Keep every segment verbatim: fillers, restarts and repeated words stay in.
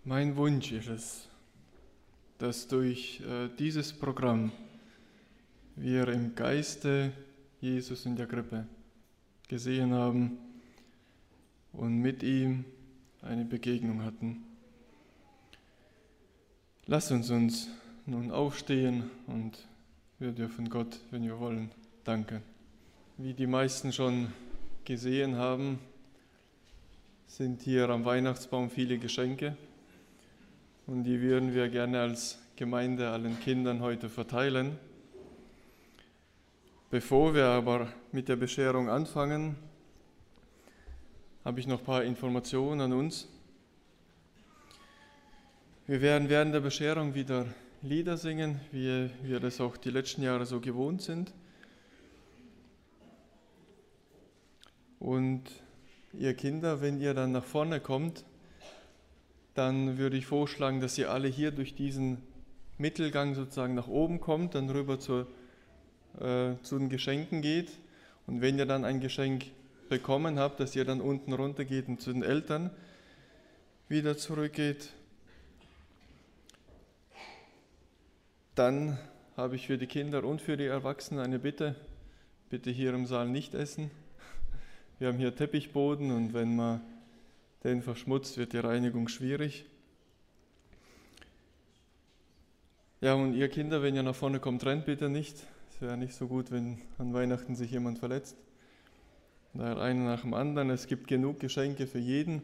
Mein Wunsch ist es, dass durch äh, dieses Programm wir im Geiste Jesus in der Krippe gesehen haben und mit ihm eine Begegnung hatten. Lass uns uns nun aufstehen und wir dürfen Gott, wenn wir wollen, danken. Wie die meisten schon gesehen haben, sind hier am Weihnachtsbaum viele Geschenke und die würden wir gerne als Gemeinde allen Kindern heute verteilen. Bevor wir aber mit der Bescherung anfangen, habe ich noch ein paar Informationen an uns. Wir werden während der Bescherung wieder Lieder singen, wie wir das auch die letzten Jahre so gewohnt sind. Und ihr Kinder, wenn ihr dann nach vorne kommt, dann würde ich vorschlagen, dass ihr alle hier durch diesen Mittelgang sozusagen nach oben kommt, dann rüber zur, äh, zu den Geschenken geht. Und wenn ihr dann ein Geschenk bekommen habt, dass ihr dann unten runter geht und zu den Eltern wieder zurückgeht. Dann habe ich für die Kinder und für die Erwachsenen eine Bitte. Bitte hier im Saal nicht essen. Wir haben hier Teppichboden und wenn man den verschmutzt, wird die Reinigung schwierig. Ja, und ihr Kinder, wenn ihr nach vorne kommt, rennt bitte nicht. Es wäre nicht so gut, wenn an Weihnachten sich jemand verletzt. Daher einer nach dem anderen. Es gibt genug Geschenke für jeden.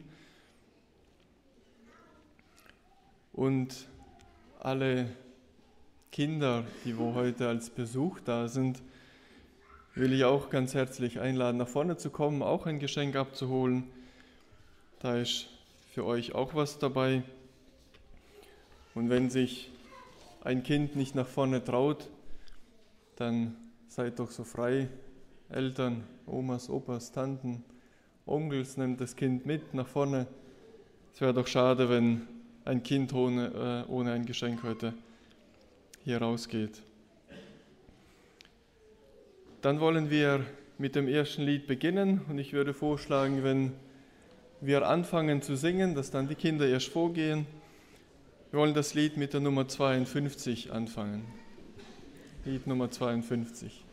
Und alle Kinder, die wo heute als Besuch da sind, will ich auch ganz herzlich einladen, nach vorne zu kommen, auch ein Geschenk abzuholen. Da ist für euch auch was dabei. Und wenn sich ein Kind nicht nach vorne traut, dann seid doch so frei. Eltern, Omas, Opas, Tanten, Onkels, nehmt das Kind mit nach vorne. Es wäre doch schade, wenn ein Kind ohne, äh, ohne ein Geschenk heute hier rausgeht. Dann wollen wir mit dem ersten Lied beginnen und ich würde vorschlagen, wenn wir anfangen zu singen, dass dann die Kinder erst vorgehen. Wir wollen das Lied mit der Nummer zweiundfünfzig anfangen. Lied Nummer zweiundfünfzig.